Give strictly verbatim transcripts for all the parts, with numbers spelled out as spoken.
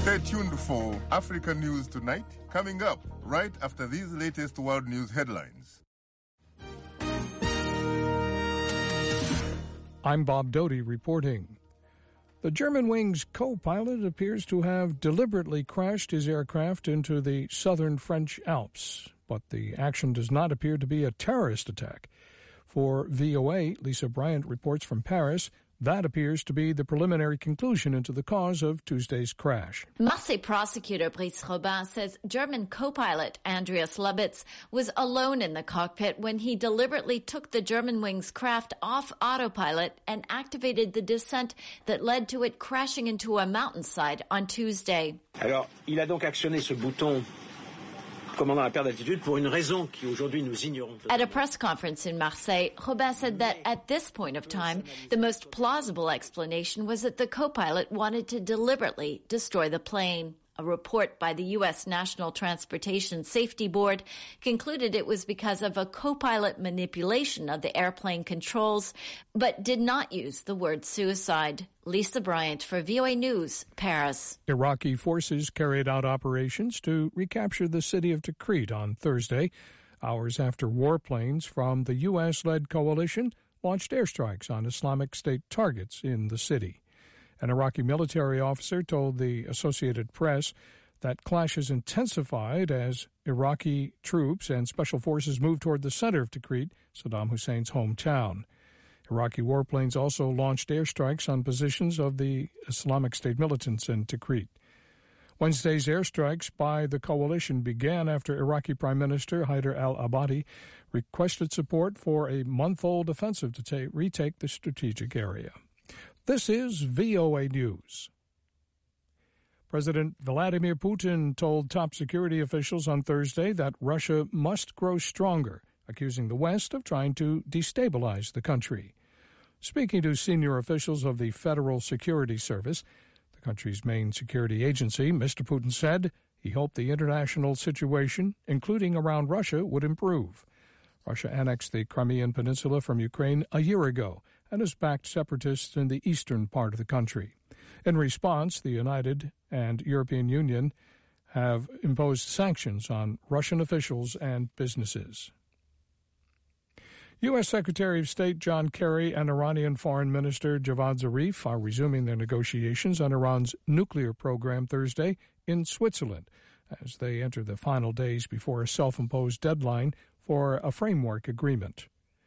Stay tuned for Africa News Tonight, coming up right after these latest world news headlines. I'm Bob Doty reporting. The Germanwings co-pilot appears to have deliberately crashed his aircraft into the southern French Alps, but the action does not appear to be a terrorist attack. For V O A, Lisa Bryant reports from Paris. That appears to be the preliminary conclusion into the cause of Tuesday's crash. Marseille prosecutor Brice Robin says German co-pilot Andreas Lubitz was alone in the cockpit when he deliberately took the Germanwings craft off autopilot and activated the descent that led to it crashing into a mountainside on Tuesday. Alors, il a donc actionné ce bouton commandant la perte d'altitude pour une raison qui aujourd'hui nous ignorons. At a press conference in Marseille, Robin said that at this point of time, the most plausible explanation was that the co-pilot wanted to deliberately destroy the plane. A report by the U S National Transportation Safety Board concluded it was because of a co-pilot manipulation of the airplane controls, but did not use the word suicide. Lisa Bryant for V O A News, Paris. Iraqi forces carried out operations to recapture the city of Tikrit on Thursday, hours after warplanes from the U S-led coalition launched airstrikes on Islamic State targets in the city. An Iraqi military officer told the Associated Press that clashes intensified as Iraqi troops and special forces moved toward the center of Tikrit, Saddam Hussein's hometown. Iraqi warplanes also launched airstrikes on positions of the Islamic State militants in Tikrit. Wednesday's airstrikes by the coalition began after Iraqi Prime Minister Haider al-Abadi requested support for a month-old offensive to ta- retake the strategic area. This is V O A News. President Vladimir Putin told top security officials on Thursday that Russia must grow stronger, accusing the West of trying to destabilize the country. Speaking to senior officials of the Federal Security Service, the country's main security agency, Mister Putin said he hoped the international situation, including around Russia, would improve. Russia annexed the Crimean Peninsula from Ukraine a year ago and has backed separatists in the eastern part of the country. In response, the United and European Union have imposed sanctions on Russian officials and businesses. U S. Secretary of State John Kerry and Iranian Foreign Minister Javad Zarif are resuming their negotiations on Iran's nuclear program Thursday in Switzerland as they enter the final days before a self-imposed deadline for a framework agreement.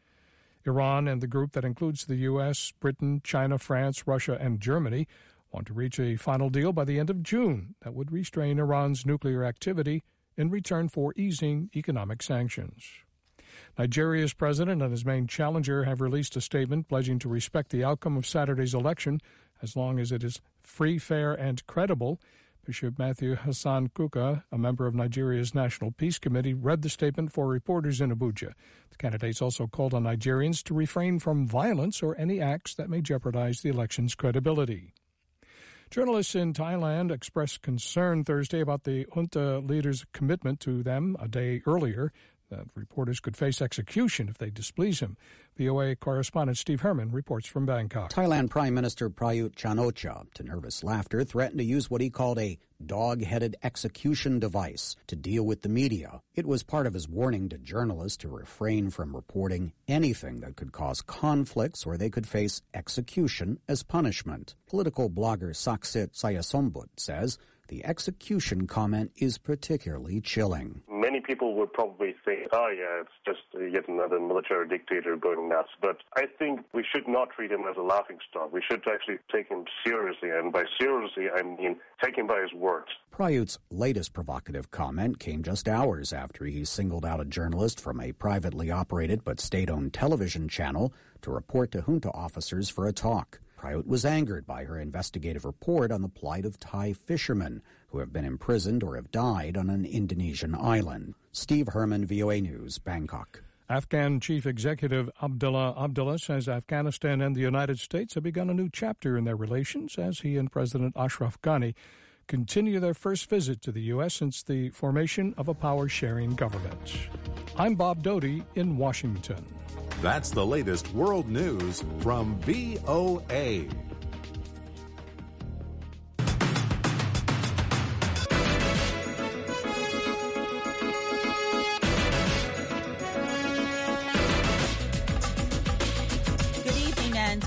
Iran and the group that includes the U S, Britain, China, France, Russia, and Germany want to reach a final deal by the end of June that would restrain Iran's nuclear activity in return for easing economic sanctions. Nigeria's president and his main challenger have released a statement pledging to respect the outcome of Saturday's election as long as it is free, fair, and credible. Bishop Matthew Hassan Kuka, a member of Nigeria's National Peace Committee, read the statement for reporters in Abuja. The candidates also called on Nigerians to refrain from violence or any acts that may jeopardize the election's credibility. Journalists in Thailand expressed concern Thursday about the junta leader's commitment to them a day earlier that reporters could face execution if they displease him. V O A correspondent Steve Herman reports from Bangkok. Thailand Prime Minister Prayut Chan-o-cha, to nervous laughter, threatened to use what he called a dog-headed execution device to deal with the media. It was part of his warning to journalists to refrain from reporting anything that could cause conflicts or they could face execution as punishment. Political blogger Saksit Sayasombut says the execution comment is particularly chilling. Many people would probably say, oh yeah, it's just yet another military dictator going nuts. But I think we should not treat him as a laughingstock. We should actually take him seriously. And by seriously, I mean take him by his words. Prayut's latest provocative comment came just hours after he singled out a journalist from a privately operated but state-owned television channel to report to junta officers for a talk. Prayut was angered by her investigative report on the plight of Thai fishermen who have been imprisoned or have died on an Indonesian island. Steve Herman, V O A News, Bangkok. Afghan Chief Executive Abdullah Abdullah says Afghanistan and the United States have begun a new chapter in their relations as he and President Ashraf Ghani continue their first visit to the U S since the formation of a power-sharing government. I'm Bob Doty in Washington. That's the latest world news from V O A.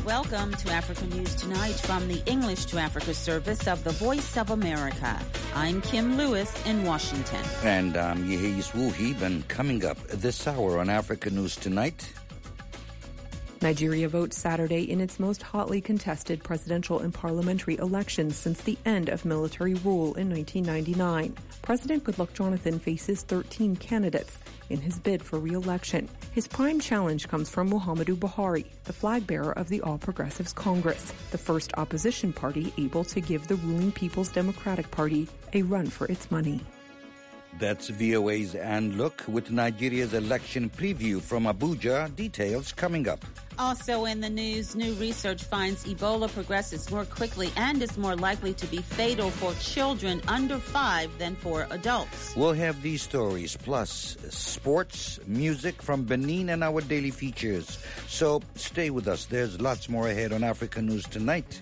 Welcome to Africa News Tonight from the English to Africa service of the Voice of America. I'm Kim Lewis in Washington. And I'm Yehis Wuhib, and coming up this hour on Africa News Tonight. Nigeria votes Saturday in its most hotly contested presidential and parliamentary elections since the end of military rule in nineteen ninety-nine. President Goodluck Jonathan faces thirteen candidates in his bid for re-election. His prime challenge comes from Muhammadu Buhari, the flag bearer of the All Progressives Congress, the first opposition party able to give the ruling People's Democratic Party a run for its money. That's V O A's Ann Look with Nigeria's election preview from Abuja. Details coming up. Also in the news, new research finds Ebola progresses more quickly and is more likely to be fatal for children under five than for adults. We'll have these stories, plus sports, music from Benin, and our daily features. So stay with us. There's lots more ahead on Africa News Tonight.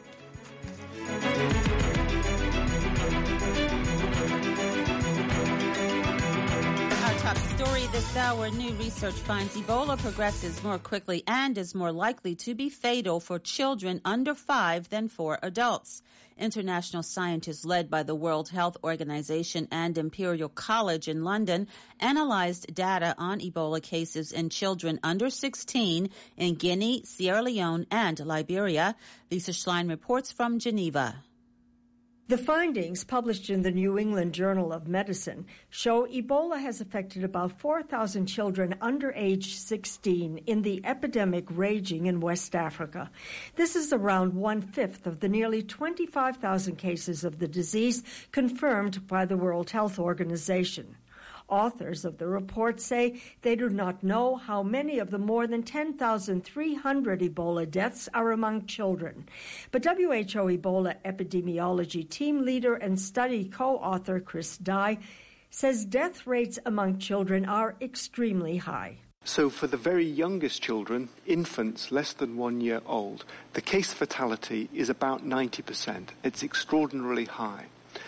Top story this hour, new research finds Ebola progresses more quickly and is more likely to be fatal for children under five than for adults. International scientists led by the World Health Organization and Imperial College in London analyzed data on Ebola cases in children under sixteen in Guinea, Sierra Leone, and Liberia. Lisa Schlein reports from Geneva. The findings, published in the New England Journal of Medicine, show Ebola has affected about four thousand children under age sixteen in the epidemic raging in West Africa. This is around one-fifth of the nearly twenty-five thousand cases of the disease confirmed by the World Health Organization. Authors of the report say they do not know how many of the more than ten thousand three hundred Ebola deaths are among children. But W H O Ebola epidemiology team leader and study co-author Chris Dye says death rates among children are extremely high. So for the very youngest children, infants less than one year old, the case fatality is about ninety percent. It's extraordinarily high.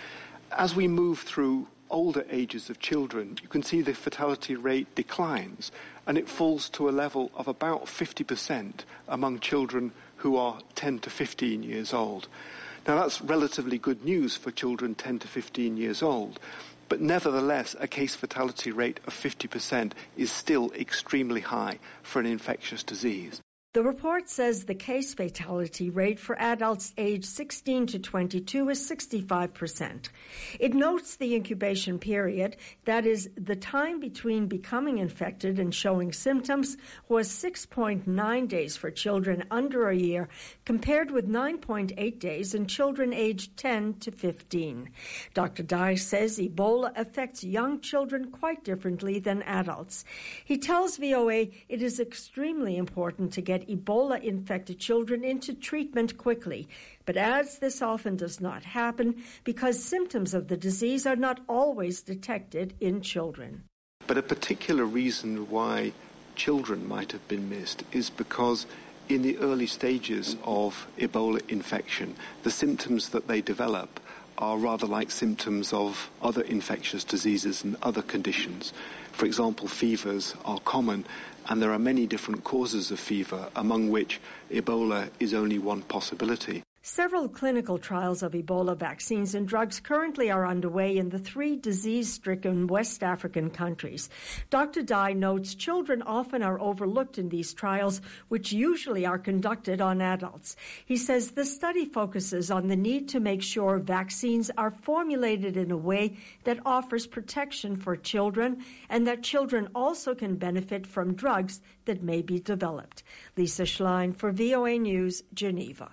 As we move through older ages of children, you can see the fatality rate declines, and it falls to a level of about fifty percent among children who are ten to fifteen years old. Now that's relatively good news for children ten to fifteen years old, but nevertheless a case fatality rate of fifty percent is still extremely high for an infectious disease. The report says the case fatality rate for adults aged sixteen to twenty-two is sixty-five percent. It notes the incubation period, that is, the time between becoming infected and showing symptoms, was six point nine days for children under a year, compared with nine point eight days in children aged ten to fifteen. Doctor Dye says Ebola affects young children quite differently than adults. He tells V O A it is extremely important to get Ebola-infected children into treatment quickly, but adds this often does not happen because symptoms of the disease are not always detected in children. But a particular reason why children might have been missed is because in the early stages of Ebola infection, the symptoms that they develop are rather like symptoms of other infectious diseases and other conditions. For example, fevers are common, and there are many different causes of fever, among which Ebola is only one possibility. Several clinical trials of Ebola vaccines and drugs currently are underway in the three disease-stricken West African countries. Doctor Dye notes children often are overlooked in these trials, which usually are conducted on adults. He says the study focuses on the need to make sure vaccines are formulated in a way that offers protection for children and that children also can benefit from drugs that may be developed. Lisa Schlein for V O A News, Geneva.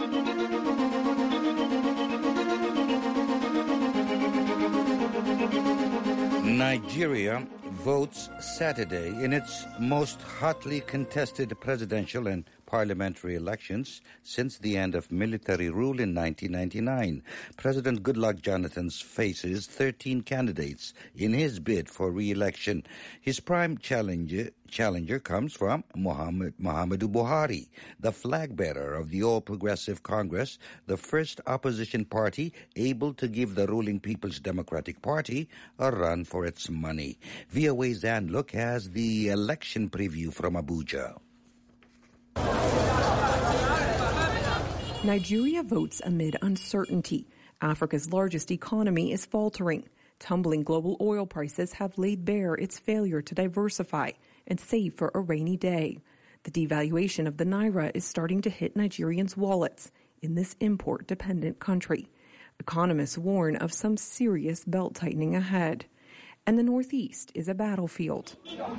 Nigeria votes Saturday in its most hotly contested presidential and parliamentary elections since the end of military rule in nineteen ninety-nine. President Goodluck Jonathan faces thirteen candidates in his bid for re-election. His prime challenger, challenger comes from Muhammad, Muhammadu Buhari, the flag bearer of the All Progressive Congress, the first opposition party able to give the ruling People's Democratic Party a run for its money. V O A's Ann Look has the election preview from Abuja. Nigeria votes amid uncertainty. Africa's largest economy is faltering. Tumbling global oil prices have laid bare its failure to diversify and save for a rainy day. The devaluation of the naira is starting to hit Nigerians' wallets in this import-dependent country. Economists warn of some serious belt-tightening ahead. And the Northeast is a battlefield.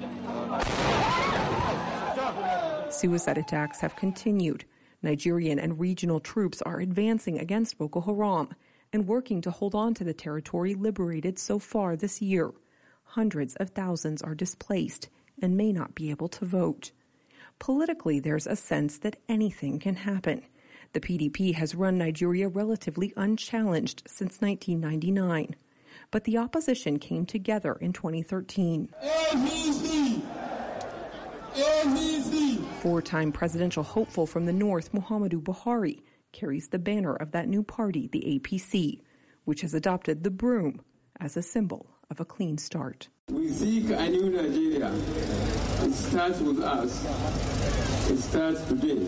Suicide attacks have continued. Nigerian and regional troops are advancing against Boko Haram and working to hold on to the territory liberated so far this year. Hundreds of thousands are displaced and may not be able to vote. Politically, there's a sense that anything can happen. The P D P has run Nigeria relatively unchallenged since nineteen ninety-nine. But the opposition came together in twenty thirteen. Four-time presidential hopeful from the north, Muhammadu Buhari, carries the banner of that new party, the A P C, which has adopted the broom as a symbol of a clean start. We seek a new Nigeria. It starts with us. It starts today.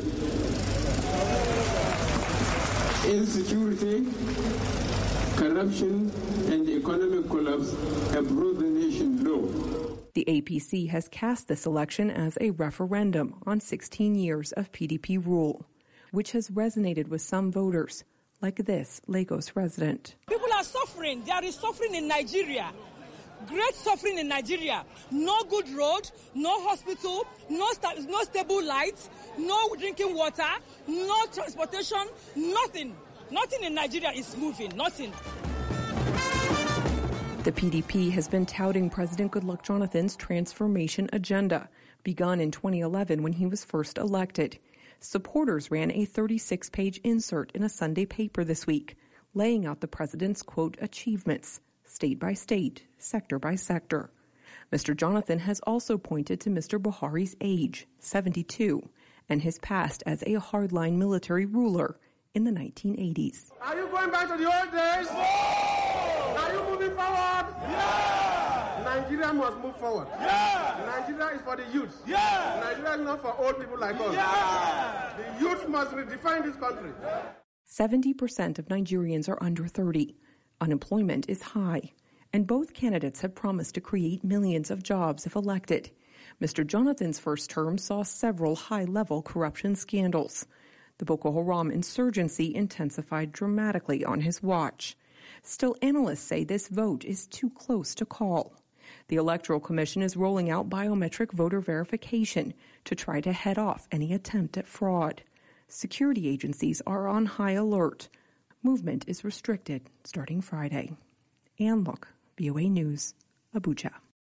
Insecurity, corruption, and economic collapse have brought the nation low. The A P C has cast this election as a referendum on sixteen years of P D P rule, which has resonated with some voters, like this Lagos resident. People are suffering. There is suffering in Nigeria. Great suffering in Nigeria. No good road, no hospital, no, sta- no stable lights, no drinking water, no transportation, nothing. Nothing in Nigeria is moving, nothing. The P D P has been touting President Goodluck Jonathan's transformation agenda, begun in twenty eleven when he was first elected. Supporters ran a thirty-six page insert in a Sunday paper this week, laying out the president's, quote, achievements, state by state, sector by sector. Mister Jonathan has also pointed to Mister Buhari's age, seventy-two, and his past as a hardline military ruler in the nineteen eighties. Are you going back to the old days? No! Are you moving forward? Yeah! Nigeria must move forward. Yeah! Nigeria is for the youth. Yeah! Nigeria is not for old people like us. Yeah! The youth must redefine this country. seventy percent of Nigerians are under thirty. Unemployment is high, and both candidates have promised to create millions of jobs if elected. Mister Jonathan's first term saw several high-level corruption scandals. The Boko Haram insurgency intensified dramatically on his watch. Still, analysts say this vote is too close to call. The Electoral Commission is rolling out biometric voter verification to try to head off any attempt at fraud. Security agencies are on high alert. Movement is restricted starting Friday. Ann Look, V O A News, Abuja.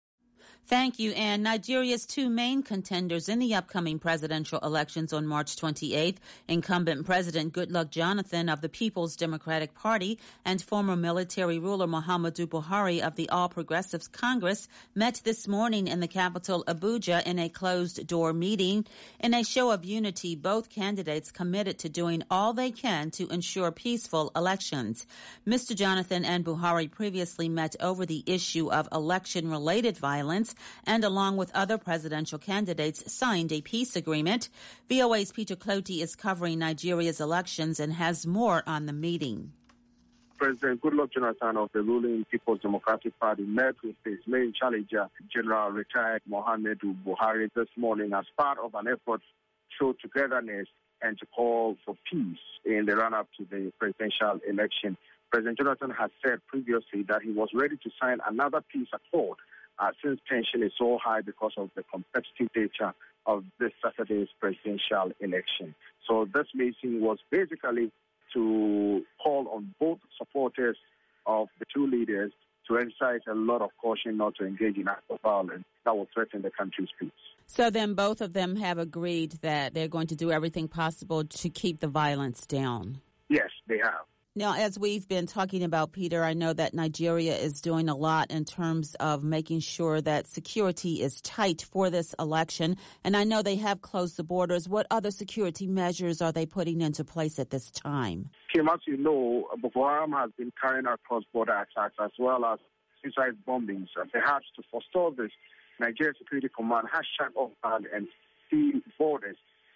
Thank you, Anne. Nigeria's two main contenders in the upcoming presidential elections on March twenty-eighth, incumbent President Goodluck Jonathan of the People's Democratic Party and former military ruler Muhammadu Buhari of the All Progressives Congress, met this morning in the capital Abuja in a closed-door meeting. In a show of unity, both candidates committed to doing all they can to ensure peaceful elections. Mister Jonathan and Buhari previously met over the issue of election-related violence and along with other presidential candidates signed a peace agreement. V O A's Peter Clotey is covering Nigeria's elections and has more on the meeting. President Goodluck Jonathan of the ruling People's Democratic Party met with his main challenger, General retired Muhammadu Buhari, this morning as part of an effort to show togetherness and to call for peace in the run-up to the presidential election. President Jonathan has said previously that he was ready to sign another peace accord Uh, since tension is so high because of the competitive nature of this Saturday's presidential election. So this meeting was basically to call on both supporters of the two leaders to exercise a lot of caution not to engage in acts of violence that will threaten the country's peace. So then both of them have agreed that they're going to do everything possible to keep the violence down? Yes, they have. Now, as we've been talking about, Peter, I know that Nigeria is doing a lot in terms of making sure that security is tight for this election. And I know they have closed the borders. What other security measures are they putting into place at this time? Kim, as you know, Boko Haram has been carrying out cross-border attacks as well as suicide bombings. And perhaps to forestall this, Nigeria Security Command has shut off and sealed borders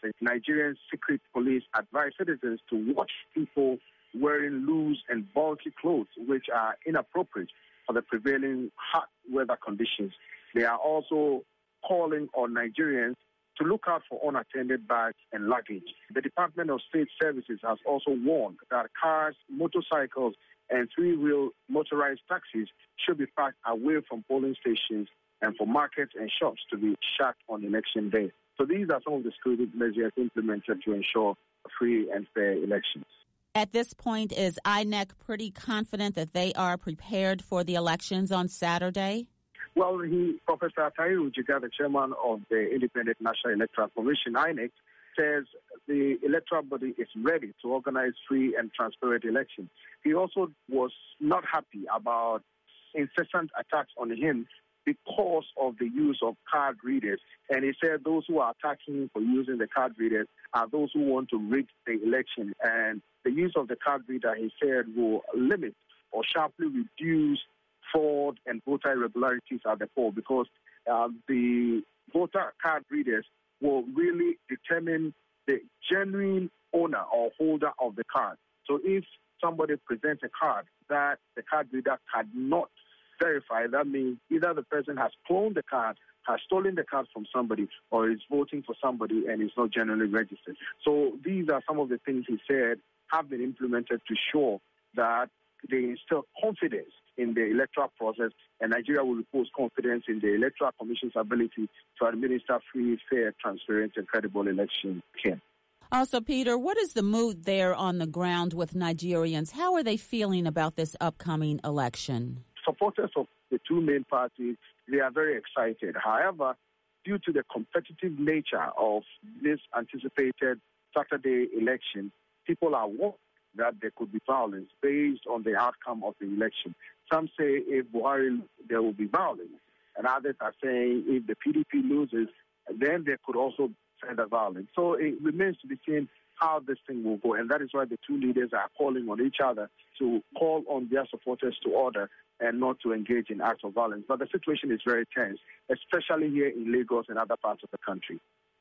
the Nigerian secret police advised citizens to watch people wearing loose and bulky clothes, which are inappropriate for the prevailing hot weather conditions. They are also calling on Nigerians to look out for unattended bags and luggage. The Department of State Services has also warned that cars, motorcycles, and three-wheel motorized taxis should be parked away from polling stations and for markets and shops to be shut on election day. So these are some of the security measures implemented to ensure free and fair elections. At this point, is I N E C pretty confident that they are prepared for the elections on Saturday? Well, he, Professor Tahiru Jiga, the chairman of the Independent National Electoral Commission, I N E C, says the electoral body is ready to organize free and transparent elections. He also was not happy about incessant attacks on him because of the use of card readers. And he said those who are attacking him for using the card readers are those who want to rig the election. And the use of the card reader, he said, will limit or sharply reduce fraud and voter irregularities at the poll, because uh, the voter card readers will really determine the genuine owner or holder of the card. So if somebody presents a card that the card reader cannot verify, that means either the person has cloned the card, has stolen the card from somebody, or is voting for somebody and is not genuinely registered. So these are some of the things he said have been implemented to show that they instill confidence in the electoral process, and Nigeria will repose confidence in the Electoral Commission's ability to administer free, fair, transparent, and credible elections. Ken. Also, Peter, what is the mood there on the ground with Nigerians? How are they feeling about this upcoming election? Supporters of the two main parties, they are very excited. However, due to the competitive nature of this anticipated Saturday election, people are worried that there could be violence based on the outcome of the election. Some say if Buhari, there will be violence. And others are saying if the P D P loses, then there could also be further violence. So it remains to be seen how this thing will go. And that is why the two leaders are calling on each other to call on their supporters to order and not to engage in acts of violence. But the situation is very tense, especially here in Lagos and other parts of the country.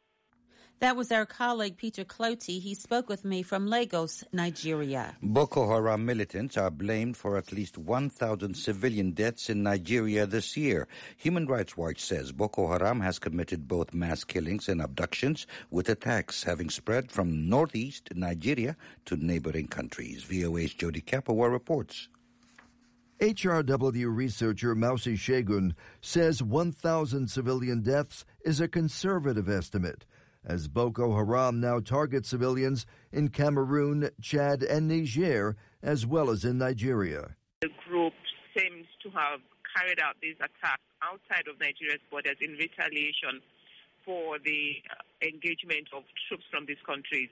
That was our colleague Peter Clotty. He spoke with me from Lagos, Nigeria. Boko Haram militants are blamed for at least one thousand civilian deaths in Nigeria this year. Human Rights Watch says Boko Haram has committed both mass killings and abductions, with attacks having spread from northeast Nigeria to neighboring countries. V O A's Jody Kapoor reports. H R W researcher Mausi Shegun says one thousand civilian deaths is a conservative estimate, as Boko Haram now targets civilians in Cameroon, Chad, and Niger, as well as in Nigeria. The group seems to have carried out these attacks outside of Nigeria's borders in retaliation for the engagement of troops from these countries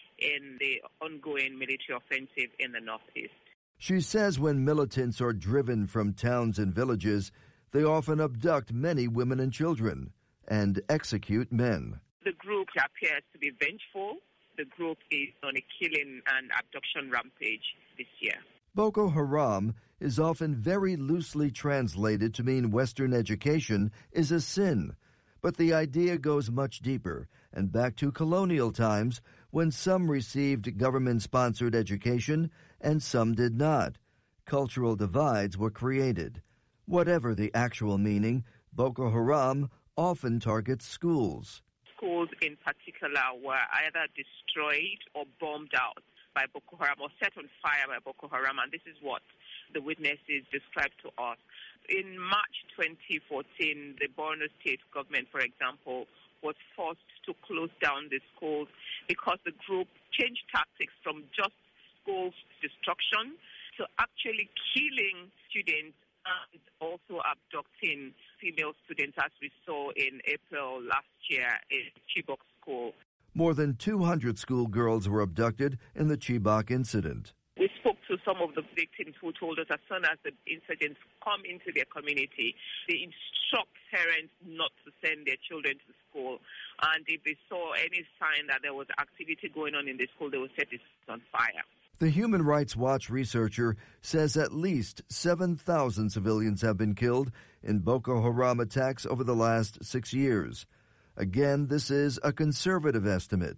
in the ongoing military offensive in the northeast. She says when militants are driven from towns and villages, they often abduct many women and children and execute men. The group appears to be vengeful. The group is on a killing and abduction rampage this year. Boko Haram is often very loosely translated to mean Western education is a sin. But the idea goes much deeper and back to colonial times when some received government-sponsored education and some did not. Cultural divides were created. Whatever the actual meaning, Boko Haram often targets schools. Schools in particular were either destroyed or bombed out by Boko Haram or set on fire by Boko Haram, and this is what the witnesses described to us. In March twenty fourteen, the Borno State government, for example, was forced to close down the schools because the group changed tactics from just school destruction to actually killing students and also abducting female students, as we saw in April last year in Chibok School. More than two hundred schoolgirls were abducted in the Chibok incident. We spoke to some of the victims who told us as soon as the insurgents come into their community, they instruct parents not to send their children to school. And if they saw any sign that there was activity going on in the school, they would set it on fire. The Human Rights Watch researcher says at least seven thousand civilians have been killed in Boko Haram attacks over the last six years. Again, this is a conservative estimate,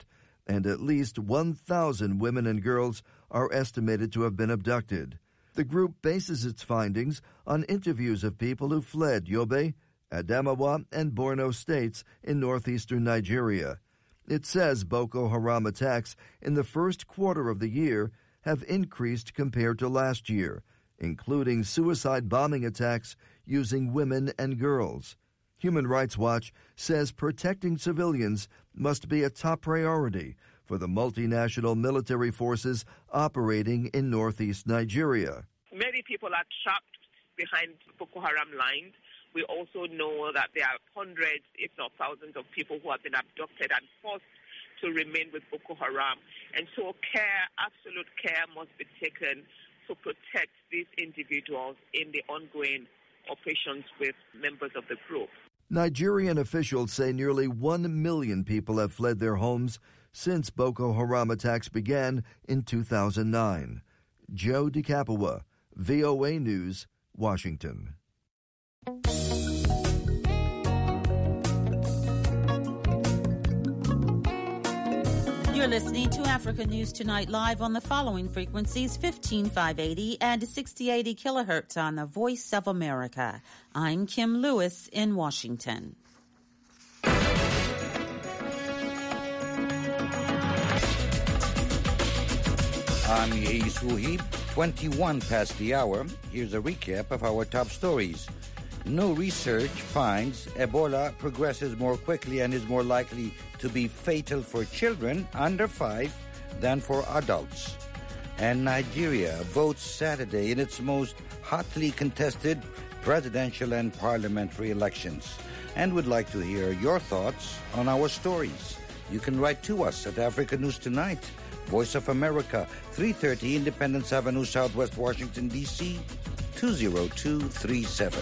and at least one thousand women and girls are estimated to have been abducted. The group bases its findings on interviews of people who fled Yobe, Adamawa, and Borno states in northeastern Nigeria. It says Boko Haram attacks in the first quarter of the year have increased compared to last year, including suicide bombing attacks using women and girls. Human Rights Watch says protecting civilians must be a top priority for the multinational military forces operating in northeast Nigeria. Many people are trapped behind Boko Haram lines. We also know that there are hundreds, if not thousands, of people who have been abducted and forced to remain with Boko Haram. And so care, absolute care must be taken to protect these individuals in the ongoing operations with members of the group. Nigerian officials say nearly one million people have fled their homes since Boko Haram attacks began in two thousand nine. Joe DeCapua, V O A News, Washington. You're listening to Africa News Tonight live on the following frequencies: fifteen five eighty and sixty eighty kilohertz on the Voice of America. I'm Kim Lewis in Washington. I'm Yehi Suhi, twenty-one past the hour. Here's a recap of our top stories. New research finds Ebola progresses more quickly and is more likely to be fatal for children under five than for adults. And Nigeria votes Saturday in its most hotly contested presidential and parliamentary elections. And would like to hear your thoughts on our stories. You can write to us at Africa News Tonight, Voice of America, three thirty Independence Avenue, Southwest Washington, D C, two zero two three seven.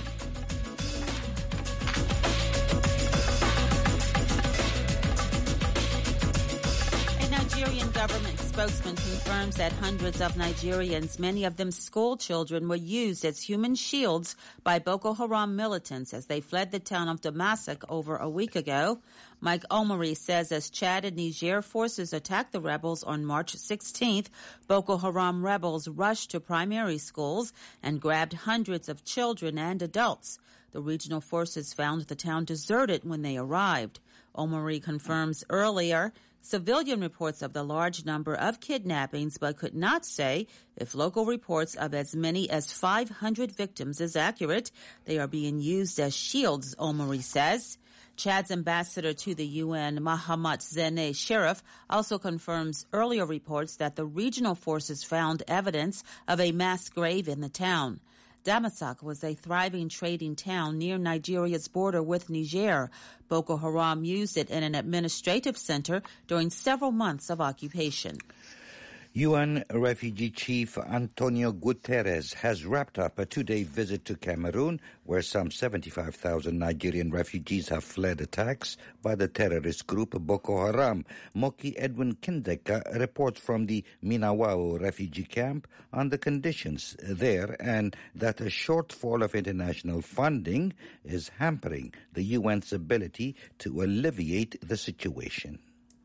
Government spokesman confirms that hundreds of Nigerians, many of them school children, were used as human shields by Boko Haram militants as they fled the town of Damasak over a week ago. Mike Omari says as Chad and Niger forces attacked the rebels on March sixteenth, Boko Haram rebels rushed to primary schools and grabbed hundreds of children and adults. The regional forces found the town deserted when they arrived. Omari confirms earlier civilian reports of the large number of kidnappings, but could not say if local reports of as many as five hundred victims is accurate. They are being used as shields, Omari says. Chad's ambassador to the U N, Mahamat Zene Sharif, also confirms earlier reports that the regional forces found evidence of a mass grave in the town. Damasak was a thriving trading town near Nigeria's border with Niger. Boko Haram used it in an administrative center during several months of occupation. U N Refugee Chief Antonio Guterres has wrapped up a two-day visit to Cameroon, where some seventy-five thousand Nigerian refugees have fled attacks by the terrorist group Boko Haram. Moki Edwin Kindeka reports from the Minawao refugee camp on the conditions there and that a shortfall of international funding is hampering the U N's ability to alleviate the situation.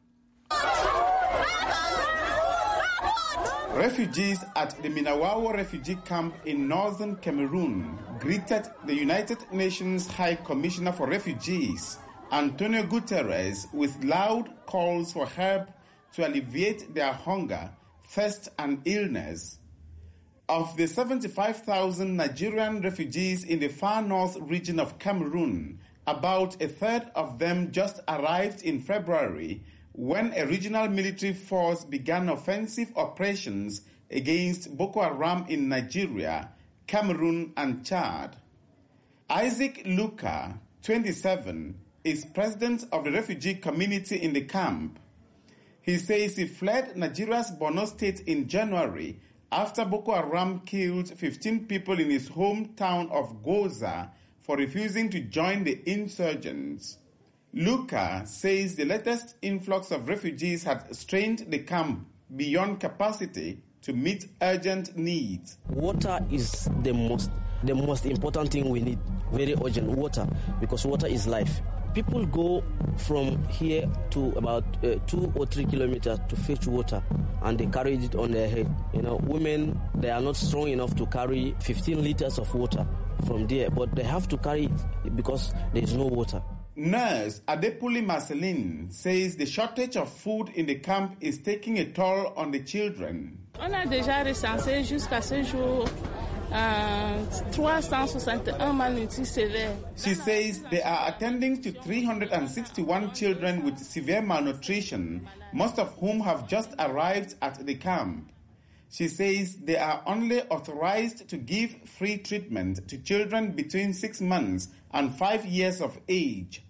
Refugees at the Minawao refugee camp in northern Cameroon greeted the United Nations High Commissioner for Refugees, Antonio Guterres, with loud calls for help to alleviate their hunger, thirst, and illness. Of the seventy-five thousand Nigerian refugees in the far north region of Cameroon, about a third of them just arrived in February when a regional military force began offensive operations against Boko Haram in Nigeria, Cameroon, and Chad. Isaac Luka, twenty-seven, is president of the refugee community in the camp. He says he fled Nigeria's Borno state in January after Boko Haram killed fifteen people in his hometown of Goza for refusing to join the insurgents. Luka says the latest influx of refugees had strained the camp beyond capacity to meet urgent needs. Water is the most the most important thing we need. Very urgent, water, because water is life. People go from here to about uh, two or three kilometers to fetch water, and they carry it on their head. You know, women, they are not strong enough to carry fifteen liters of water from there, but they have to carry it because there is no water. Nurse Adepuli Marceline says the shortage of food in the camp is taking a toll on the children. On a déjà recensé jusqu'à ce jour uh, three hundred sixty-one malnutris sévères. She says they are attending to three hundred sixty-one children with severe malnutrition, most of whom have just arrived at the camp. She says they are only authorized to give free treatment to children between six months and five years of age.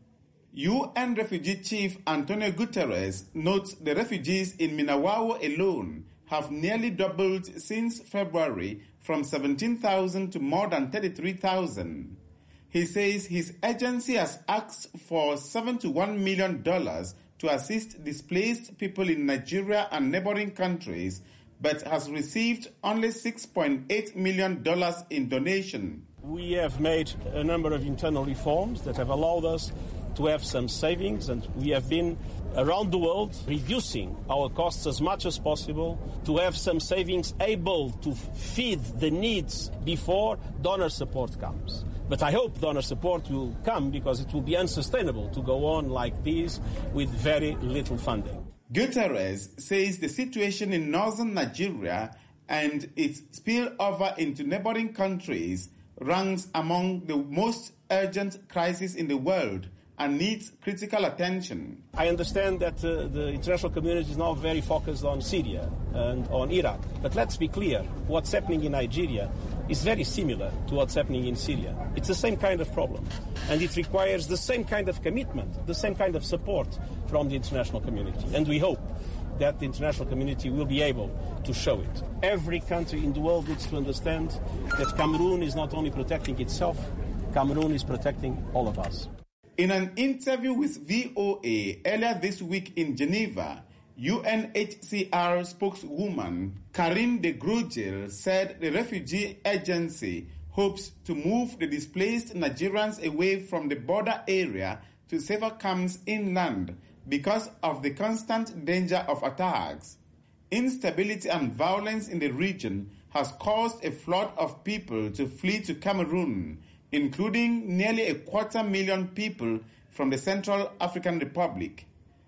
U N Refugee Chief Antonio Guterres notes the refugees in Minangwawo alone have nearly doubled since February, from seventeen thousand to more than thirty-three thousand. He says his agency has asked for seventy-one million dollars to assist displaced people in Nigeria and neighboring countries, but has received only six point eight million dollars in donation. We have made a number of internal reforms that have allowed us to have some savings, and we have been around the world reducing our costs as much as possible to have some savings able to feed the needs before donor support comes. But I hope donor support will come, because it will be unsustainable to go on like this with very little funding. Guterres says the situation in northern Nigeria and its spillover into neighboring countries ranks among the most urgent crises in the world and needs critical attention. I understand that uh, the international community is now very focused on Syria and on Iraq. But let's be clear, what's happening in Nigeria is very similar to what's happening in Syria. It's the same kind of problem, and it requires the same kind of commitment, the same kind of support from the international community. And we hope that the international community will be able to show it. Every country in the world needs to understand that Cameroon is not only protecting itself, Cameroon is protecting all of us. In an interview with V O A earlier this week in Geneva, U N H C R spokeswoman Karine de Grugel said the refugee agency hopes to move the displaced Nigerians away from the border area to safer camps inland because of the constant danger of attacks. Instability and violence in the region has caused a flood of people to flee to Cameroon, including nearly a quarter million people from the Central African Republic.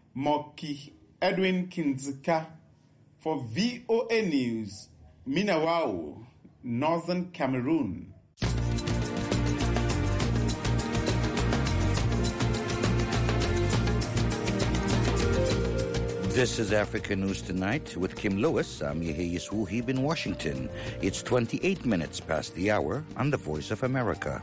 Moki Edwin Kindzeka for V O A News, Minangwawo, Northern Cameroon. This is Africa News Tonight with Kim Lewis. I'm Yeheyes Wuhib in Washington. It's twenty-eight minutes past the hour on the Voice of America.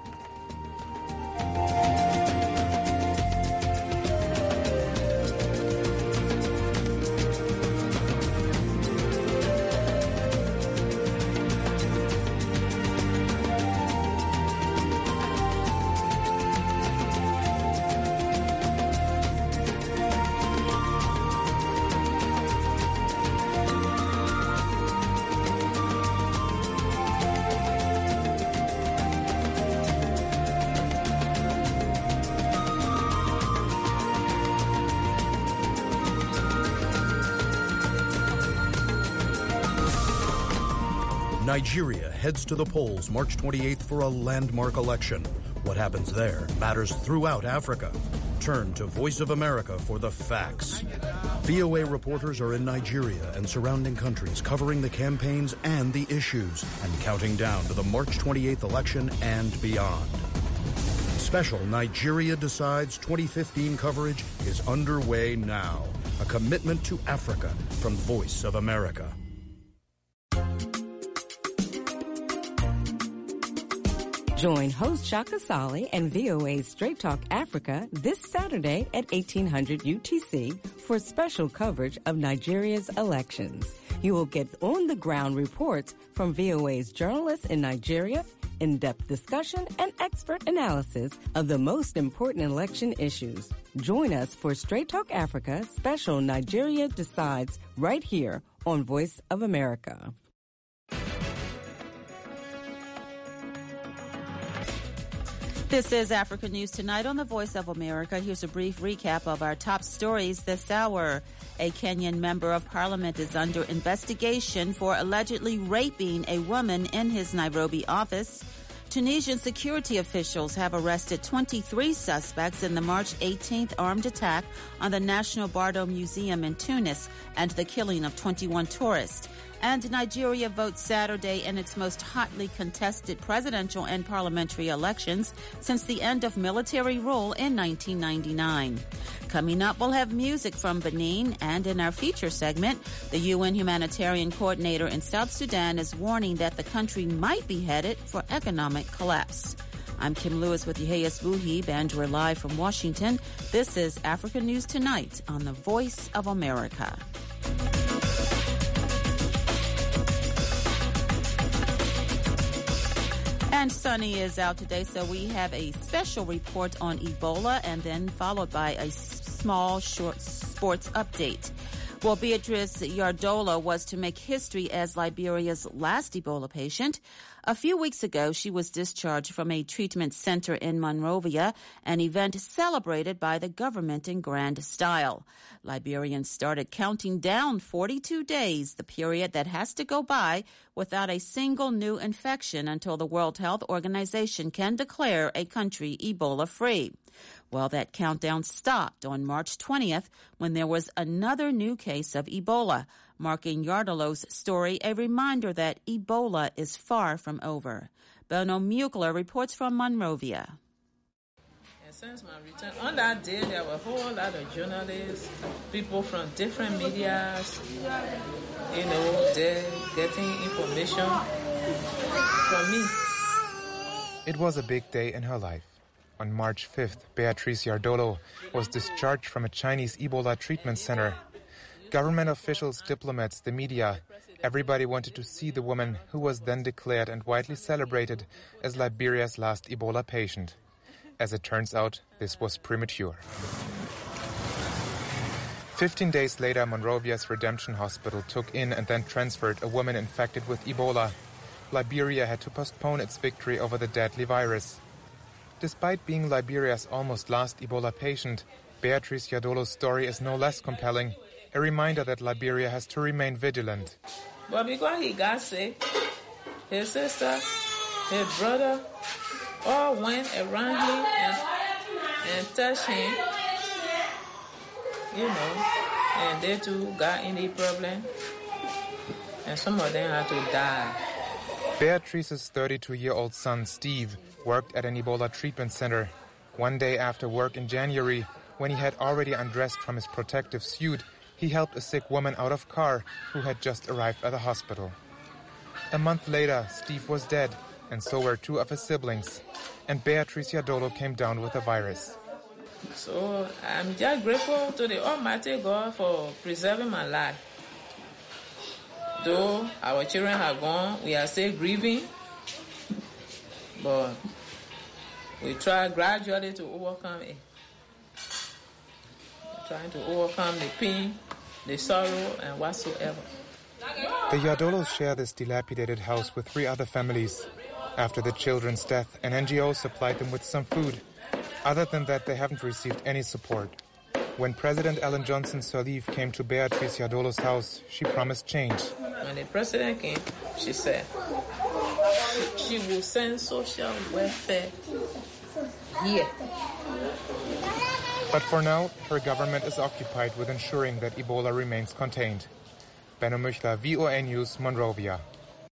Nigeria heads to the polls March twenty-eighth for a landmark election. What happens there matters throughout Africa. Turn to Voice of America for the facts. V O A reporters are in Nigeria and surrounding countries covering the campaigns and the issues and counting down to the March twenty-eighth election and beyond. Special Nigeria Decides twenty fifteen coverage is underway now. A commitment to Africa from Voice of America. Join host Shaka Sali and V O A's Straight Talk Africa this Saturday at eighteen hundred U T C for special coverage of Nigeria's elections. You will get on-the-ground reports from V O A's journalists in Nigeria, in-depth discussion, and expert analysis of the most important election issues. Join us for Straight Talk Africa special Nigeria Decides right here on Voice of America. This is Africa News Tonight on the Voice of America. Here's a brief recap of our top stories this hour. A Kenyan member of parliament is under investigation for allegedly raping a woman in his Nairobi office. Tunisian security officials have arrested twenty-three suspects in the March eighteenth armed attack on the National Bardo Museum in Tunis and the killing of twenty-one tourists. And Nigeria votes Saturday in its most hotly contested presidential and parliamentary elections since the end of military rule in nineteen ninety-nine. Coming up, we'll have music from Benin, and in our feature segment, the U N humanitarian coordinator in South Sudan is warning that the country might be headed for economic collapse. I'm Kim Lewis with Yehias Vuhib, and we're live from Washington. This is Africa News Tonight on the Voice of America. And Sunny is out today, so we have a special report on Ebola and then followed by a small, short sports update. Well, Beatrice Yardola was to make history as Liberia's last Ebola patient. A few weeks ago, she was discharged from a treatment center in Monrovia, an event celebrated by the government in grand style. Liberians started counting down forty-two days, the period that has to go by without a single new infection until the World Health Organization can declare a country Ebola-free. Well, that countdown stopped on March twentieth when there was another new case of Ebola, marking Yardolo's story a reminder that Ebola is far from over. Bono Mukler reports from Monrovia. And since my return, on that day, there were a whole lot of journalists, people from different medias, you know, they're getting information from me. It was a big day in her life. On March fifth, Beatrice Yardolo was discharged from a Chinese Ebola treatment center. Government officials, diplomats, the media, everybody wanted to see the woman who was then declared and widely celebrated as Liberia's last Ebola patient. As it turns out, this was premature. Fifteen days later, Monrovia's Redemption Hospital took in and then transferred a woman infected with Ebola. Liberia had to postpone its victory over the deadly virus. Despite being Liberia's almost last Ebola patient, Beatrice Yardolo's story is no less compelling, a reminder that Liberia has to remain vigilant. But because he got sick, his sister, his brother, all went around him and, and touched him, you know, and they too got in the problem, and some of them had to die. Beatrice's thirty-two-year-old son, Steve, worked at an Ebola treatment center. One day after work in January, when he had already undressed from his protective suit, he helped a sick woman out of car who had just arrived at the hospital. A month later, Steve was dead, and so were two of his siblings, and Beatrice Yardolo came down with the virus. So I'm just grateful to the Almighty God for preserving my life. Though our children are gone, we are still grieving, but we try gradually to overcome it. We're trying to overcome the pain, the sorrow, and whatsoever. The Yardolos share this dilapidated house with three other families. After the children's death, an N G O supplied them with some food. Other than that, they haven't received any support. When President Ellen Johnson Sirleaf came to Beatrice Yardolo's house, she promised change. When the president came, she said she will send social welfare here. But for now, her government is occupied with ensuring that Ebola remains contained. Benno Müchler, V O A News, Monrovia.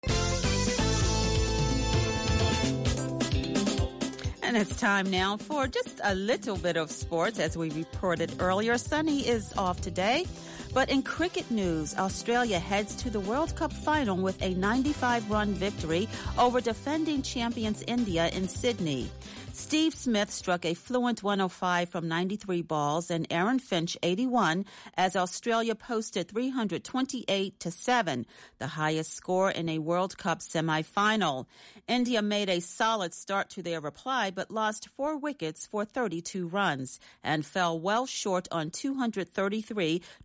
And it's time now for just a little bit of sports. As we reported earlier, Sunny is off today. But in cricket news, Australia heads to the World Cup final with a ninety-five run victory over defending champions India in Sydney. Steve Smith struck a fluent one oh five from ninety-three balls and Aaron Finch eighty-one as Australia posted three hundred twenty-eight to seven, the highest score in a World Cup semi-final. India made a solid start to their reply but lost four wickets for thirty-two runs and fell well short on two hundred thirty-three despite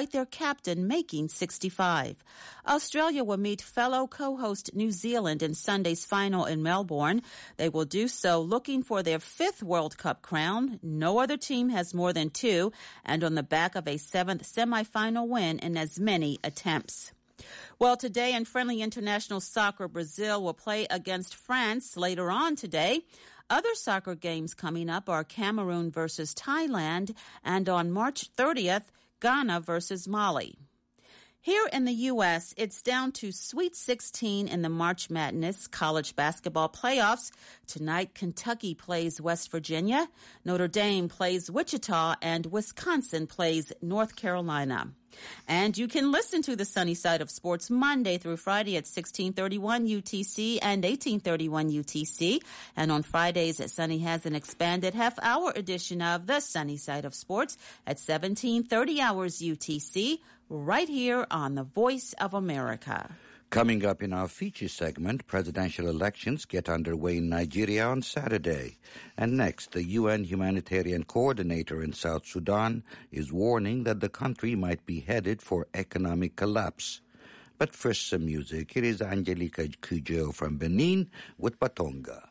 despite their captain making sixty-five. Australia will meet fellow co-host New Zealand in Sunday's final in Melbourne. They will do so looking for their fifth World Cup crown. No other team has more than two, and on the back of a seventh semi-final win in as many attempts. Well, today in friendly international soccer, Brazil will play against France later on today. Other soccer games coming up are Cameroon versus Thailand, and on March thirtieth, Ghana versus Mali. Here in the U S, it's down to Sweet sixteen in the March Madness college basketball playoffs. Tonight, Kentucky plays West Virginia, Notre Dame plays Wichita, and Wisconsin plays North Carolina. And you can listen to the Sunny Side of Sports Monday through Friday at sixteen thirty-one U T C and eighteen thirty-one U T C. And on Fridays, Sunny has an expanded half-hour edition of the Sunny Side of Sports at seventeen thirty hours U T C, right here on the Voice of America. Coming up in our feature segment, presidential elections get underway in Nigeria on Saturday. And next, the U N humanitarian coordinator in South Sudan is warning that the country might be headed for economic collapse. But first, some music. Here is Angelica Kidjo from Benin with Batonga.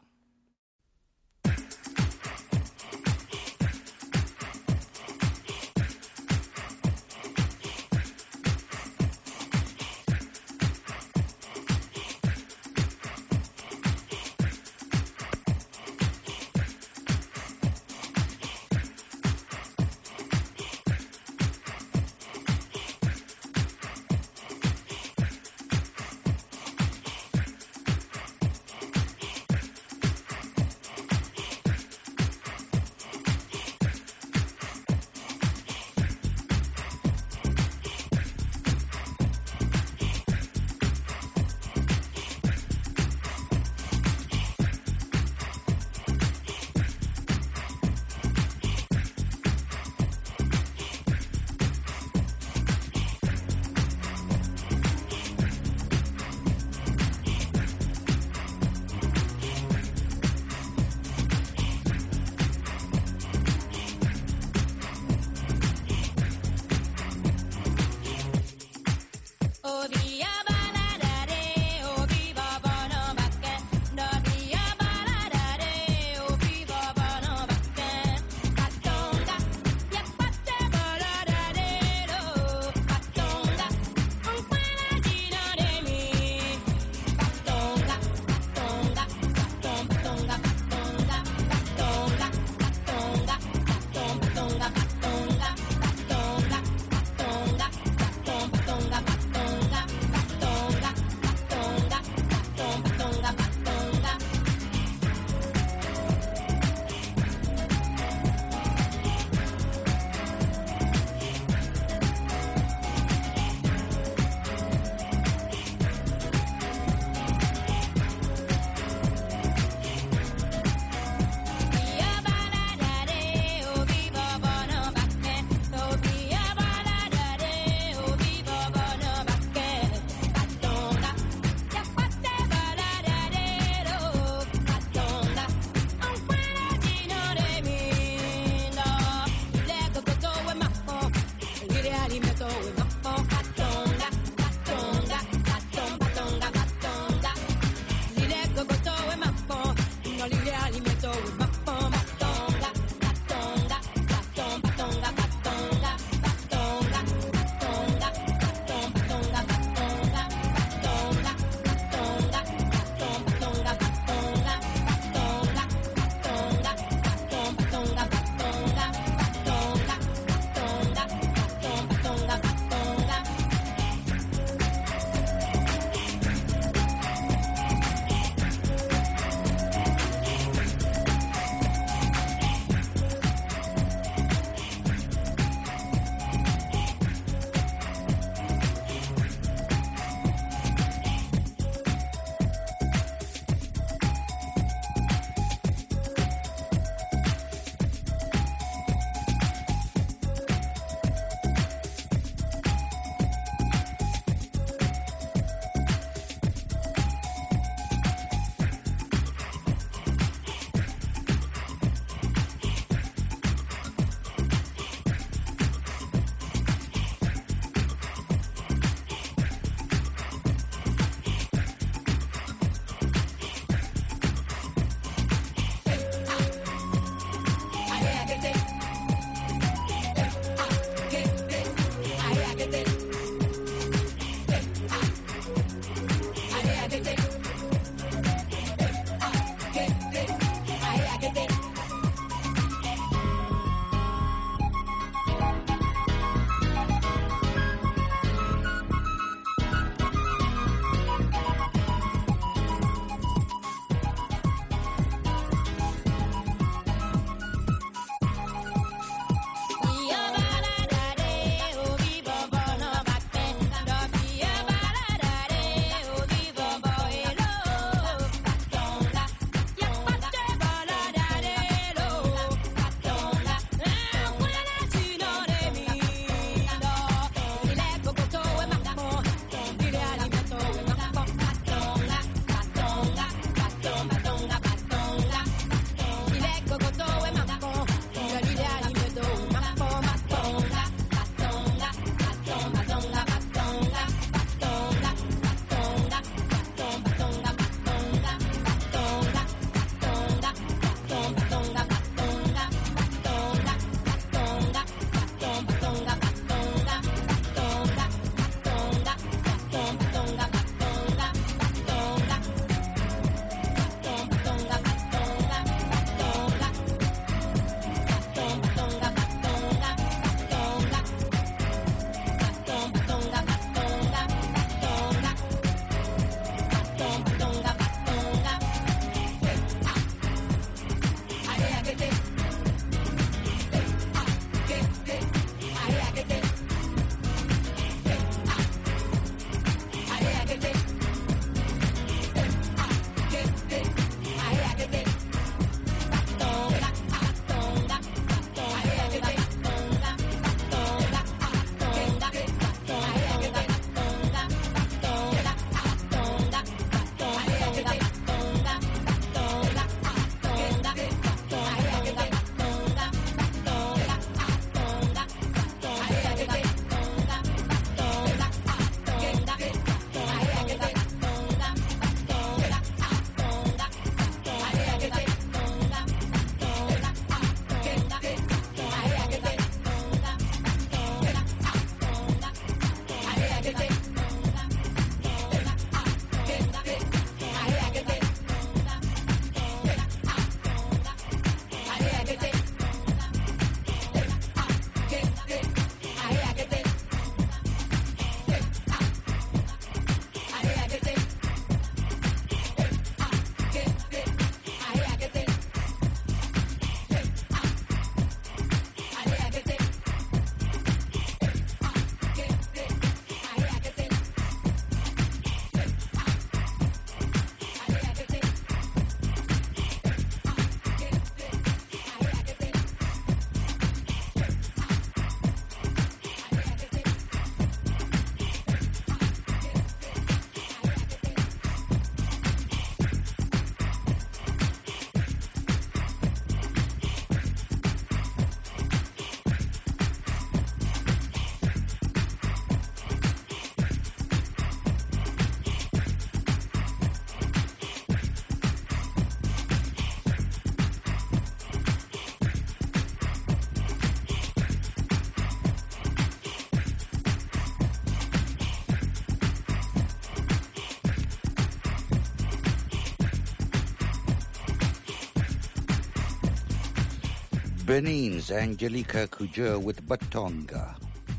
Benin's Angelica Kujur with Batonga.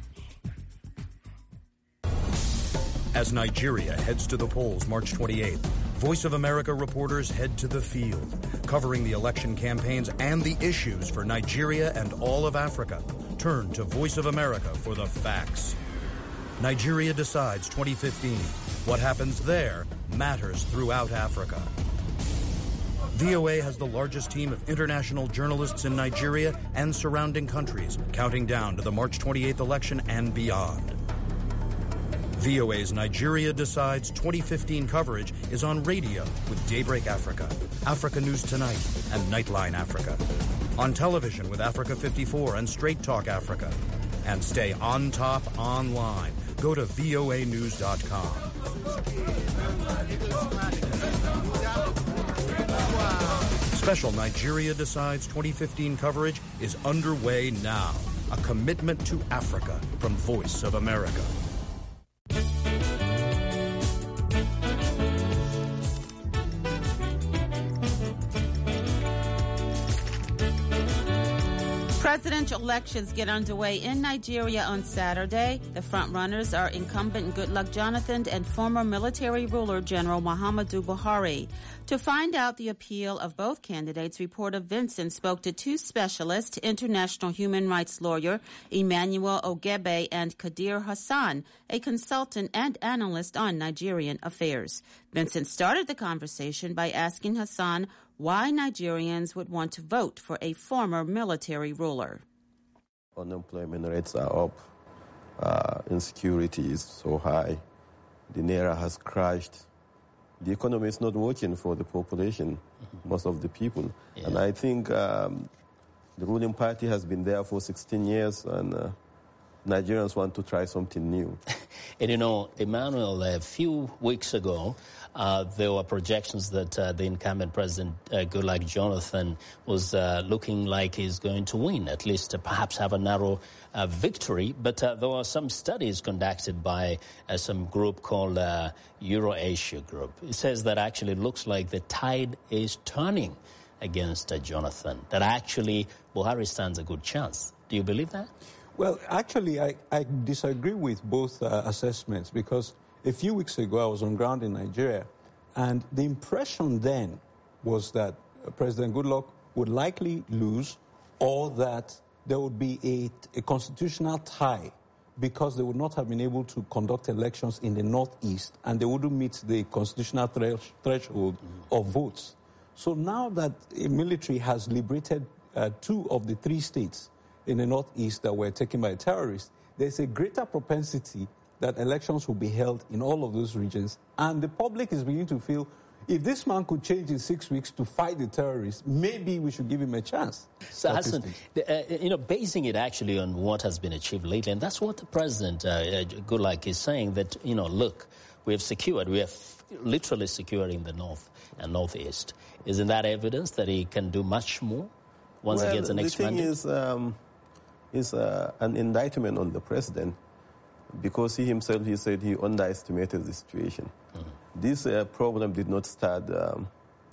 As Nigeria heads to the polls March twenty-eighth, Voice of America reporters head to the field, covering the election campaigns and the issues for Nigeria and all of Africa. Turn to Voice of America for the facts. Nigeria Decides twenty fifteen. What happens there matters throughout Africa. V O A has the largest team of international journalists in Nigeria and surrounding countries, counting down to the March twenty-eighth election and beyond. V O A's Nigeria Decides twenty fifteen coverage is on radio with Daybreak Africa, Africa News Tonight, and Nightline Africa. On television with Africa fifty-four and Straight Talk Africa. And stay on top online. Go to V O A news dot com. Special Nigeria Decides twenty fifteen coverage is underway now. A commitment to Africa from Voice of America. Presidential elections get underway in Nigeria on Saturday. The frontrunners are incumbent Goodluck Jonathan and former military ruler General Muhammadu Buhari. To find out the appeal of both candidates, reporter Vincent spoke to two specialists, international human rights lawyer Emmanuel Ogebe and Kadir Hassan, a consultant and analyst on Nigerian affairs. Vincent started the conversation by asking Hassan why Nigerians would want to vote for a former military ruler. Unemployment rates are up. Uh, insecurity is so high. The naira has crashed. The economy is not working for the population, mm-hmm. most of the people. Yeah. And I think um, the ruling party has been there for sixteen years, and uh, Nigerians want to try something new. And you know, Emmanuel, a few weeks ago, Uh, there were projections that uh, the incumbent president, uh, Goodluck Jonathan, was uh, looking like he's going to win, at least uh, perhaps have a narrow uh, victory. But uh, there were some studies conducted by uh, some group called uh, Euro-Asia Group. It says that actually it looks like the tide is turning against uh, Jonathan, that actually Buhari stands a good chance. Do you believe that? Well, actually, I, I disagree with both uh, assessments, because a few weeks ago, I was on ground in Nigeria, and the impression then was that President Goodluck would likely lose, or that there would be a, a constitutional tie because they would not have been able to conduct elections in the Northeast, and they wouldn't meet the constitutional thresh- threshold mm. of votes. So now that the military has liberated uh, two of the three states in the Northeast that were taken by terrorists, there's a greater propensity that elections will be held in all of those regions. And the public is beginning to feel, if this man could change in six weeks to fight the terrorists, maybe we should give him a chance. So, Hassan, uh, you know, basing it actually on what has been achieved lately, and that's what the president, uh, Goodluck, is saying, that, you know, look, we have secured, we have literally secured in the north and northeast. Isn't that evidence that he can do much more once well, he gets the next the thing mandate? is, um, is uh, an indictment on the president, because he himself, he said he underestimated the situation. Mm-hmm. This uh, problem did not start um,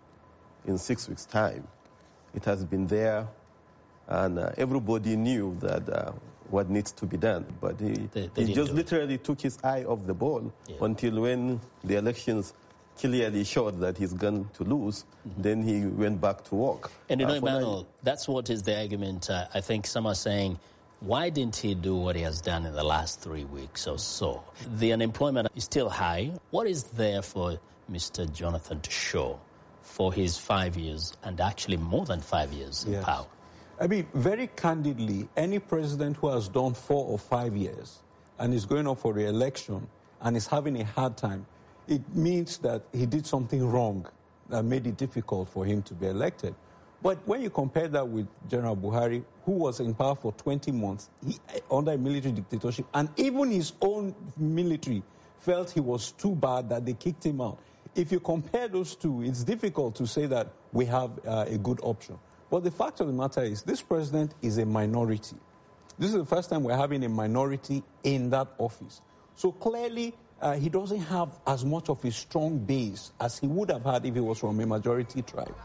in six weeks' time. It has been there, and uh, everybody knew that uh, what needs to be done. But he, they, they he just literally it. took his eye off the ball yeah. until when the elections clearly showed that he's going to lose, mm-hmm. then he went back to work. And you know, uh, Emmanuel, that's what is the argument. Uh, I think some are saying, why didn't he do what he has done in the last three weeks or so? The unemployment is still high. What is there for Mister Jonathan to show for his five years and actually more than five years in yes. power? I mean, very candidly, any president who has done four or five years and is going up for re-election and is having a hard time, it means that he did something wrong that made it difficult for him to be elected. But when you compare that with General Buhari, who was in power for twenty months, he, under a military dictatorship, and even his own military felt he was too bad that they kicked him out. If you compare those two, it's difficult to say that we have uh, a good option. But the fact of the matter is, this president is a minority. This is the first time we're having a minority in that office. So clearly, uh, he doesn't have as much of a strong base as he would have had if he was from a majority tribe.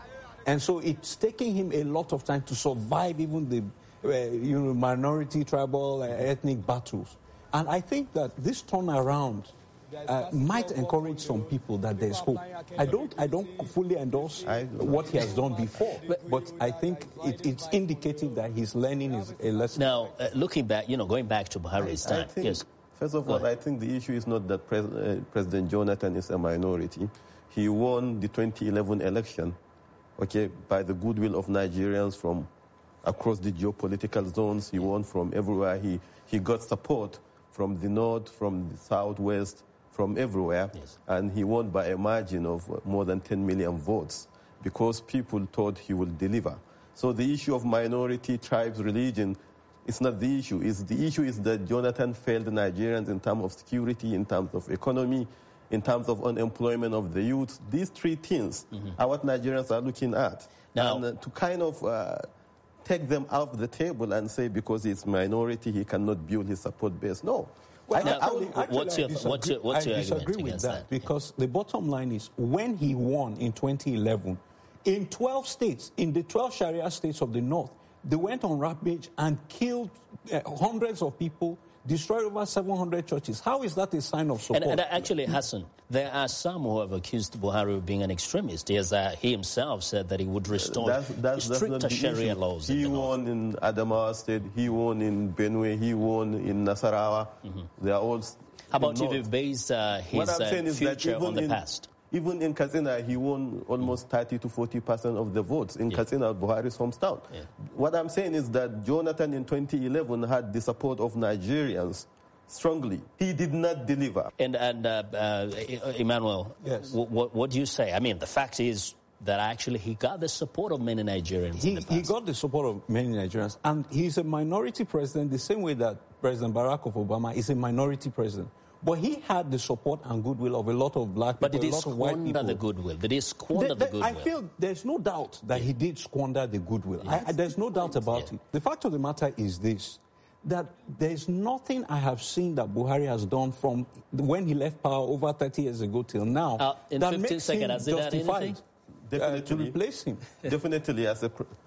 And so it's taking him a lot of time to survive even the uh, you know, minority, tribal, uh, ethnic battles. And I think that this turnaround uh, might encourage some people that there's hope. I don't, I don't fully endorse what he has done before, but I think it, it's indicating that he's learning his, a lesson. Now, uh, looking back, you know, going back to Buhari's time, think, yes. First of all, I think the issue is not that Pres uh, President Jonathan is a minority. He won the twenty eleven election, okay, by the goodwill of Nigerians from across the geopolitical zones. He won from everywhere. He, he got support from the north, from the southwest, from everywhere. Yes. And he won by a margin of more than ten million votes because people thought he would deliver. So the issue of minority, tribes, religion, it's not the issue. It's the issue is that Jonathan failed the Nigerians in terms of security, in terms of economy, in terms of unemployment of the youth. These three things mm-hmm. are what Nigerians are looking at. Now, and uh, to kind of uh, take them off the table and say because he's minority, he cannot build his support base. No. Well, now, actually, actually, what's your, what's your, what's your I disagree argument with against that, that? because the bottom line is when he won in twenty eleven, in twelve states, in the twelve Sharia states of the north, they went on rampage and killed uh, hundreds of people, destroyed over seven hundred churches. How is that a sign of support? And, and actually, Hassan, there are some who have accused Buhari of being an extremist. He, has, uh, he himself said that he would restore that's, that's, stricter that's Sharia laws. He in won in Adamawa State, he won in Benue, he won in Nasarawa. Mm-hmm. They are all. How about if you base uh, his uh, future on the in, past? Even in Katsina, he won almost thirty to forty percent of the votes. In yeah. Katsina, Buhari's hometown. Yeah. What I'm saying is that Jonathan in twenty eleven had the support of Nigerians strongly. He did not deliver. And, and uh, uh, Emmanuel, yes. w- w- what do you say? I mean, the fact is that actually he got the support of many Nigerians he, in the past. He got the support of many Nigerians. And he's a minority president the same way that President Barack Obama is a minority president. But he had the support and goodwill of a lot of black people, but did a he lot of white people. squander the goodwill? Did he squander the, the, the goodwill? I feel there's no doubt that he did squander the goodwill. Yes. I, I, there's no doubt about yeah. it. The fact of the matter is this, that there's nothing I have seen that Buhari has done from when he left power over thirty years ago till now uh, in that makes seconds, him has it justified Definitely. Uh, to replace him. Definitely, as a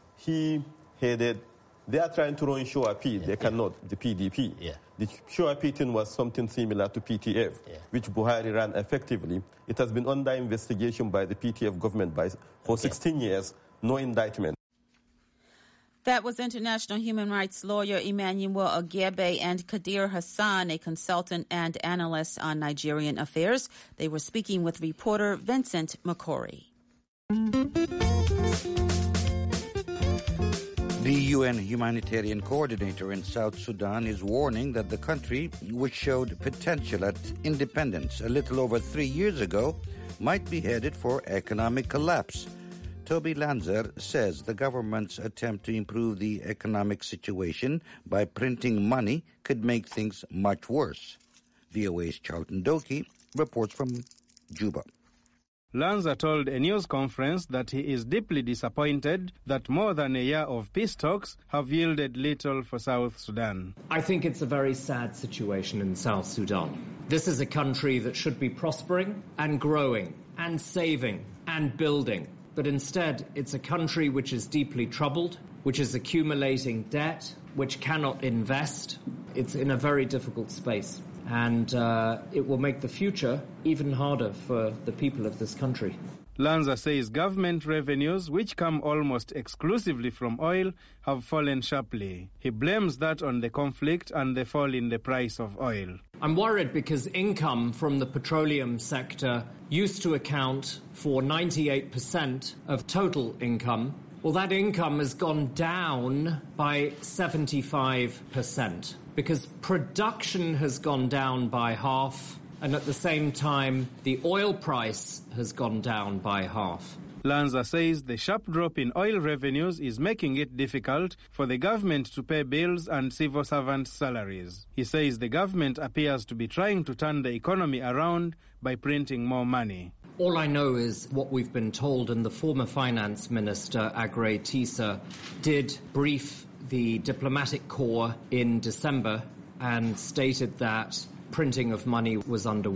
he headed. They are trying to run Shoa P. Yeah. They cannot, the P D P. Yeah. The Shoa P thing was something similar to P T F, yeah. which Buhari ran effectively. It has been under investigation by the P T F government by, for okay. sixteen years, no indictment. That was international human rights lawyer Emmanuel Ogebe and Kadir Hassan, a consultant and analyst on Nigerian affairs. They were speaking with reporter Vincent McCory. The U N humanitarian coordinator in South Sudan is warning that the country, which showed potential at independence a little over three years ago, might be headed for economic collapse. Toby Lanzer says the government's attempt to improve the economic situation by printing money could make things much worse. V O A's Charlton Doki reports from Juba. Lanza told a news conference that he is deeply disappointed that more than a year of peace talks have yielded little for South Sudan. I think it's a very sad situation in South Sudan. This is a country that should be prospering and growing and saving and building. But instead, it's a country which is deeply troubled, which is accumulating debt, which cannot invest. It's in a very difficult space. And uh, it will make the future even harder for the people of this country. Lanza says government revenues, which come almost exclusively from oil, have fallen sharply. He blames that on the conflict and the fall in the price of oil. I'm worried because income from the petroleum sector used to account for ninety-eight percent of total income. Well, that income has gone down by seventy-five percent because production has gone down by half, and at the same time, the oil price has gone down by half. Lanza says the sharp drop in oil revenues is making it difficult for the government to pay bills and civil servants' salaries. He says the government appears to be trying to turn the economy around by printing more money. All I know is what we've been told, and the former finance minister, Aggrey Tisa, did brief the diplomatic corps in December and stated that printing of money was underway.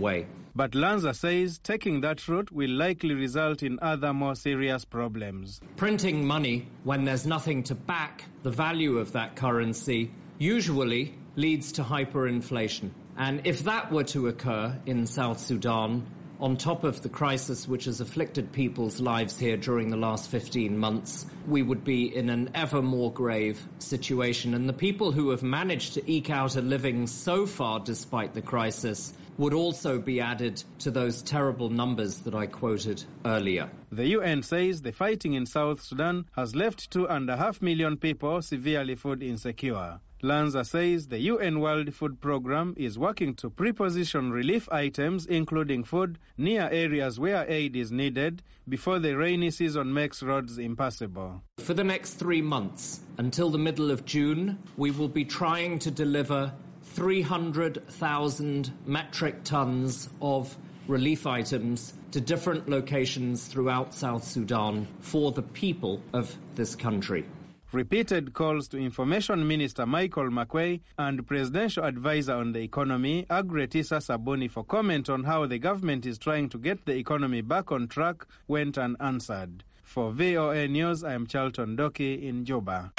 But Lanza says taking that route will likely result in other more serious problems. Printing money when there's nothing to back the value of that currency usually leads to hyperinflation. And if that were to occur in South Sudan, on top of the crisis which has afflicted people's lives here during the last fifteen months, we would be in an ever more grave situation. And the people who have managed to eke out a living so far despite the crisis would also be added to those terrible numbers that I quoted earlier. The U N says the fighting in South Sudan has left two and a half million people severely food insecure. Lanza says the U N World Food Programme is working to preposition relief items, including food, near areas where aid is needed before the rainy season makes roads impassable. For the next three months, until the middle of June, we will be trying to deliver three hundred thousand metric tons of relief items to different locations throughout South Sudan for the people of this country. Repeated calls to Information Minister Michael Makwei and Presidential Advisor on the Economy, Agretisa Sabuni, for comment on how the government is trying to get the economy back on track went unanswered. For V O A News, I am Charlton Doki in Juba.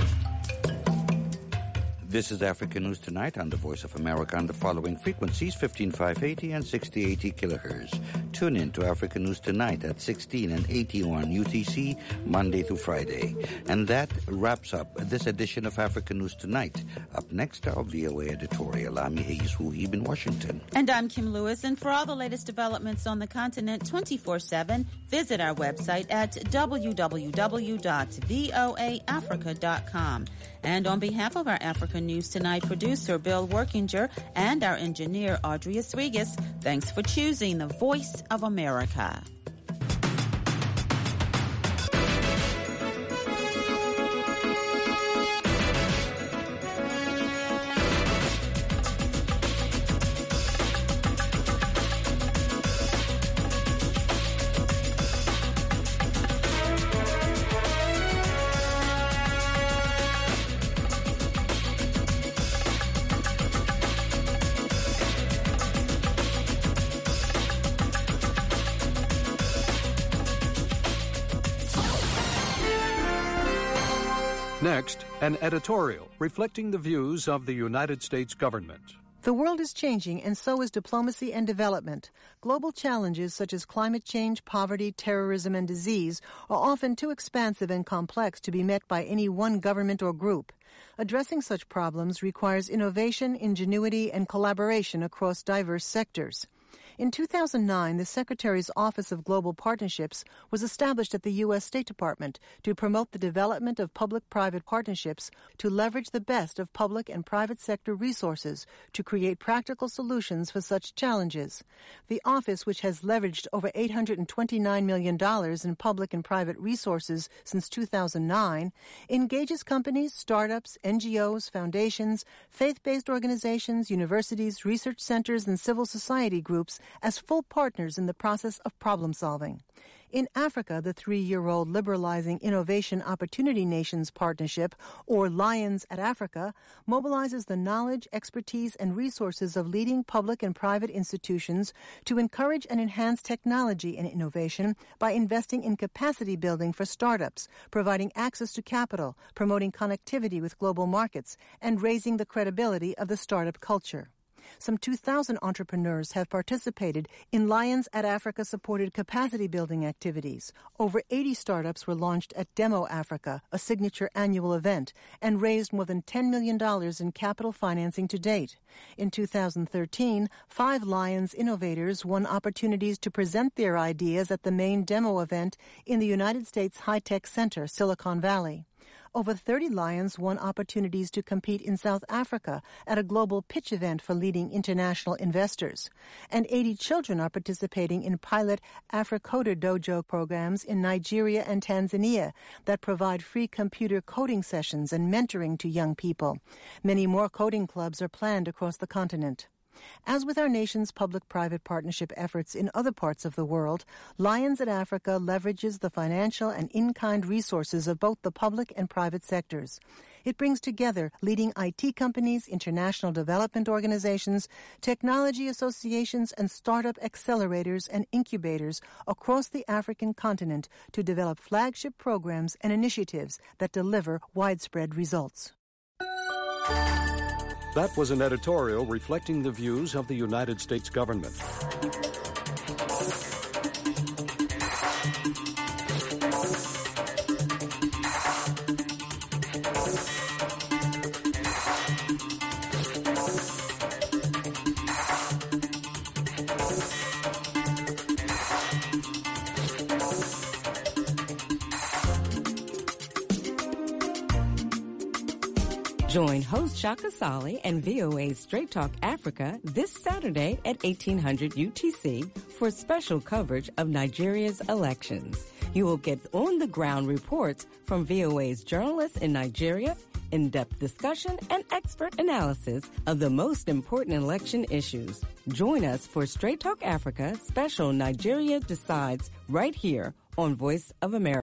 This is Africa News Tonight on the Voice of America on the following frequencies, fifteen five eighty and sixty eighty kilohertz. Tune in to Africa News Tonight at sixteen and eighty-one U T C, Monday through Friday. And that wraps up this edition of Africa News Tonight. Up next, our V O A editorial. I'm Hayes Wuhib in Washington. And I'm Kim Lewis. And for all the latest developments on the continent twenty-four seven, visit our website at w w w dot voa africa dot com. And on behalf of our Africa News Tonight producer, Bill Workinger, and our engineer, Audrey Rodriguez, thanks for choosing the Voice of America. Next, an editorial reflecting the views of the United States government. The world is changing, and so is diplomacy and development. Global challenges such as climate change, poverty, terrorism, and disease are often too expansive and complex to be met by any one government or group. Addressing such problems requires innovation, ingenuity, and collaboration across diverse sectors. In two thousand nine, the Secretary's Office of Global Partnerships was established at the U S State Department to promote the development of public-private partnerships to leverage the best of public and private sector resources to create practical solutions for such challenges. The office, which has leveraged over eight hundred twenty-nine million dollars in public and private resources since two thousand nine, engages companies, startups, N G Os, foundations, faith-based organizations, universities, research centers, and civil society groups as full partners in the process of problem-solving. In Africa, the three-year-old Liberalizing Innovation Opportunity Nations Partnership, or Lions at Africa, mobilizes the knowledge, expertise, and resources of leading public and private institutions to encourage and enhance technology and innovation by investing in capacity building for startups, providing access to capital, promoting connectivity with global markets, and raising the credibility of the startup culture. Some two thousand entrepreneurs have participated in Lions at Africa-supported capacity-building activities. Over eighty startups were launched at Demo Africa, a signature annual event, and raised more than ten million dollars in capital financing to date. In two thousand thirteen, five Lions innovators won opportunities to present their ideas at the main demo event in the United States High-Tech Center, Silicon Valley. Over thirty Lions won opportunities to compete in South Africa at a global pitch event for leading international investors. And eighty children are participating in pilot AfriCoder Dojo programs in Nigeria and Tanzania that provide free computer coding sessions and mentoring to young people. Many more coding clubs are planned across the continent. As with our nation's public-private partnership efforts in other parts of the world, Lions at Africa leverages the financial and in-kind resources of both the public and private sectors. It brings together leading I T companies, international development organizations, technology associations, and startup accelerators and incubators across the African continent to develop flagship programs and initiatives that deliver widespread results. That was an editorial reflecting the views of the United States government. Join host Shaka Sali and V O A's Straight Talk Africa this Saturday at eighteen hundred U T C for special coverage of Nigeria's elections. You will get on-the-ground reports from V O A's journalists in Nigeria, in-depth discussion and expert analysis of the most important election issues. Join us for Straight Talk Africa special Nigeria Decides right here on Voice of America.